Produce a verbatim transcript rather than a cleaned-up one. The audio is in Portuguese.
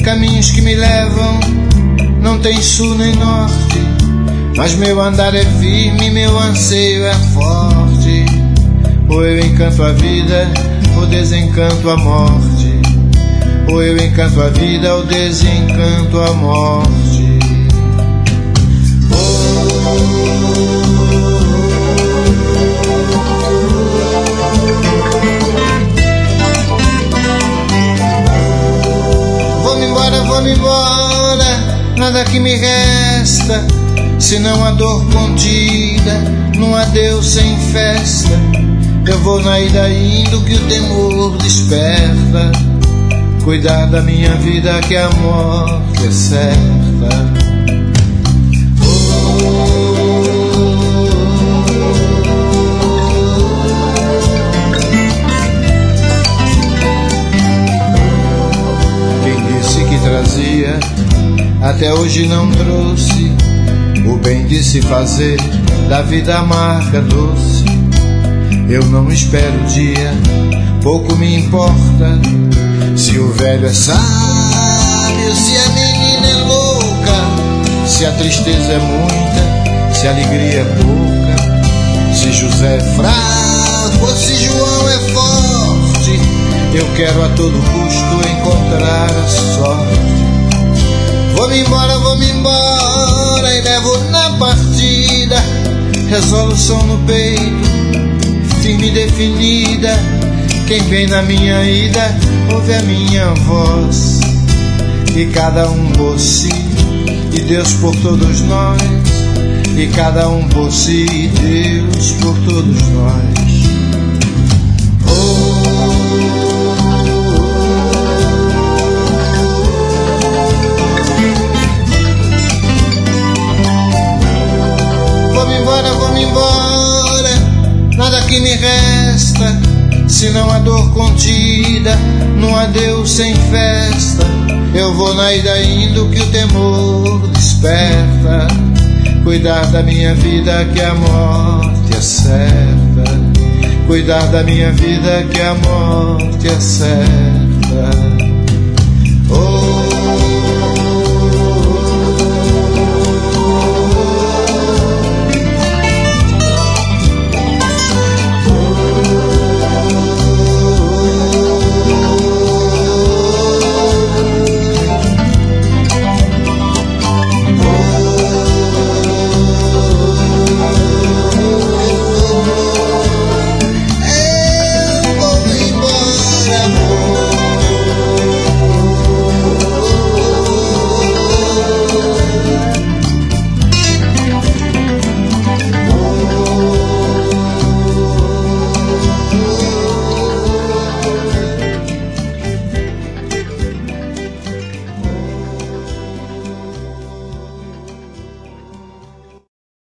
caminhos que me levam, não tem sul nem norte, mas meu andar é firme, meu anseio é forte. Ou eu encanto a vida, ou desencanto a morte. Ou eu encanto a vida, ou desencanto a morte. Vou-me embora, vou-me embora, nada que me resta, senão a dor contida, num adeus sem festa. Eu vou na ida indo que o temor desperta, cuidar da minha vida que a morte é certa. Trazia, até hoje não trouxe o bem de se fazer da vida amarga doce. Eu não espero o dia, pouco me importa se o velho é sábio, se a menina é louca, se a tristeza é muita, se a alegria é pouca, se José é fraco ou se João é forte. Eu quero a todo custo encontrar a sorte. Vou-me embora, vou-me embora e levo na partida resolução no peito, firme e definida. Quem vem na minha ida ouve a minha voz, e cada um por si e Deus por todos nós, e cada um por si e Deus por todos nós. Vou-me embora, nada que me resta, senão a dor contida, num adeus sem festa. Eu vou na ida indo que o temor desperta, cuidar da minha vida que a morte é certa, cuidar da minha vida que a morte é certa.